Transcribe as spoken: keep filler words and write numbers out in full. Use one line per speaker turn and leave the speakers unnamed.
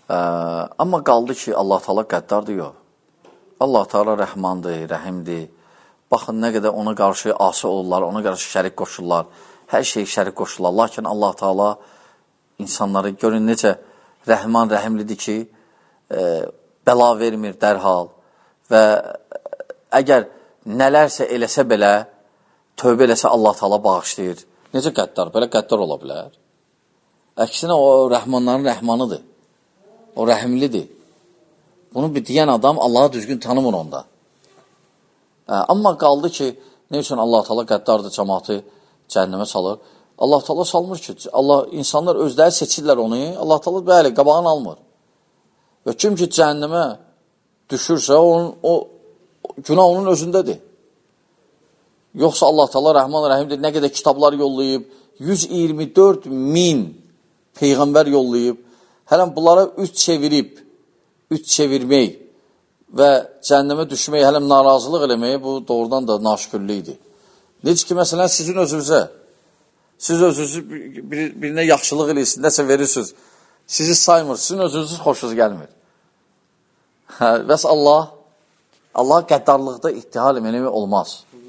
Ə, amma qaldı ki, Allah Taala qəddardır, yox. Allah Taala rəhmandır, rəhimdir. Baxın, nə qədər ona qarşı asi olurlar, ona qarşı şərik qoşurlar, hər şey şərik qoşurlar. Lakin Allah Taala insanları görün necə rəhman, rəhimlidir ki, e, bəla vermir dərhal və əgər nələrsə eləsə belə, tövbə eləsə Allah Taala bağışlayır. Necə qəddar? Belə qəddar ola bilər. Əksinə, o rəhmanların rəhmanıdır. O rəhimlidir. Bunu bir deyən adam Allahı düzgün tanımır onda. Hə, amma qaldı ki, nə üçün Allah Taala qəddardır, cəmaatı cəhənnəmə salır? Allah Taala salmır ki, Allah insanlar özləri seçirlər onu. Allah Taala bəli, qabağını almır. Və kim ki cəhənnəmə düşürsə, onun, o günah onun özündədir. Yoxsa Allah Taala Rəhman Rəhimdir, nə qədər kitablar yollayıb, yüz iyirmi dörd min peyğəmbər yollayıb, hələn bunlara üç çevirib, üç çevirmək və cəhənnəmə düşmək, hələm narazılıq eləmək, bu doğrudan da naşükürlükdir. Necə ki, məsələn, sizin özünüzə, siz özünüzü bir, birinə yaxşılıq eləyirsiniz, nəsə verirsiniz, sizi saymır, sizin özünüzü xoşunuz gəlmir. Hə, bəs Allah, Allah qəddarlıqda ittihal eləmək olmaz.